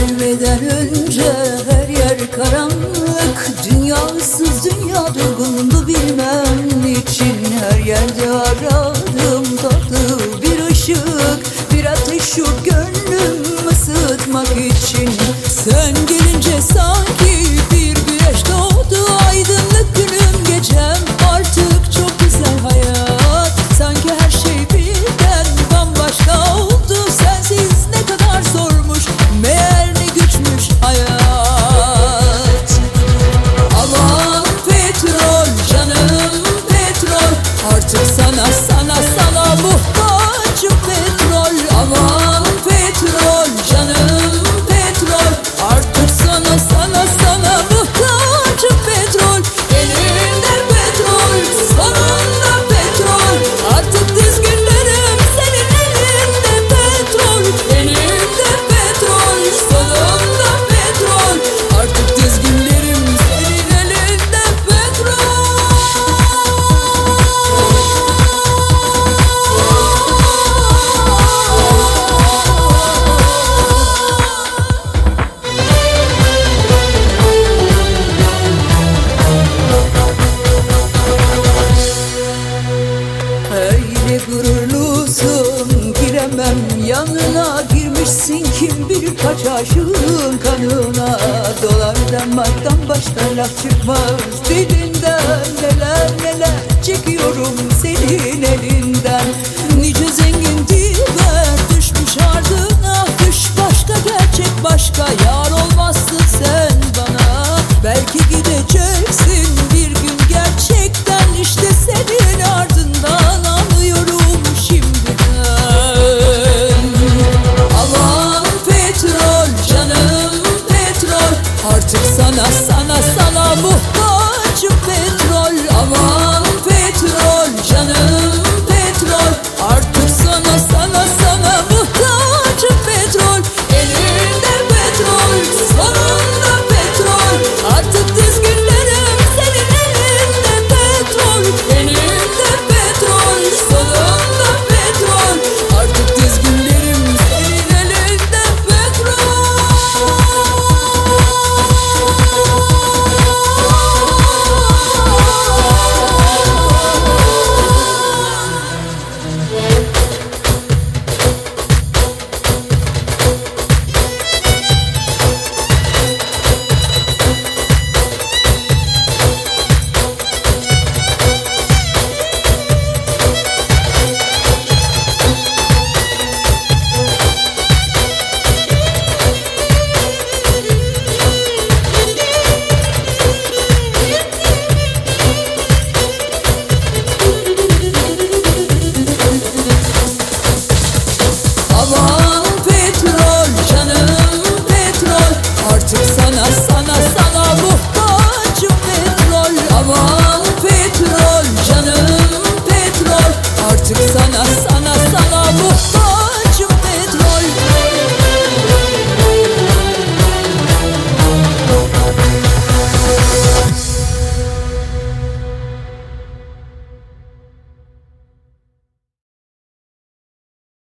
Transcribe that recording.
Ölmeden önce her yer karanlık, dünya ıssız, dünya durgundu, bilmem niçin. Her yerde aradım tatlı bir ışık, bir ateş yok gönlüm ısıtmak için. Sen gelince sanki bir güneş doğdu, aydınlık günüm gecem, artık çok güzel hayat. Sanki her şey birden bambaşka oldu, sensiz ne kadar zormuş, meğer ne güçmüş hayat. Aman petrol canım petrol, artık sana muhtacım petrol. Aman petrol canım petrol, artık sana muhtacım petrol. Elimde petrol, sonunda petrol, artık dizginlerim senin elinde petrol. Elimde petrol, sonunda petrol, artık dizginlerim senin elinde petrol. Öyle gururlusun, giremem yanına, girmişsin kim bilir kaç aşığın kanına. Dolardan marktan başka laf çıkmaz dilinden, neler neler çekiyorum senin elinden. Nice zengin diver düşmüş ardına, düş başka gerçek başka, yar olmazsın sen bana. Belki gideceksin bir gün gerçekten, işte senin ardından anlıyorum şimdiden. Aman petrol canım petrol, artık sana muhtacım.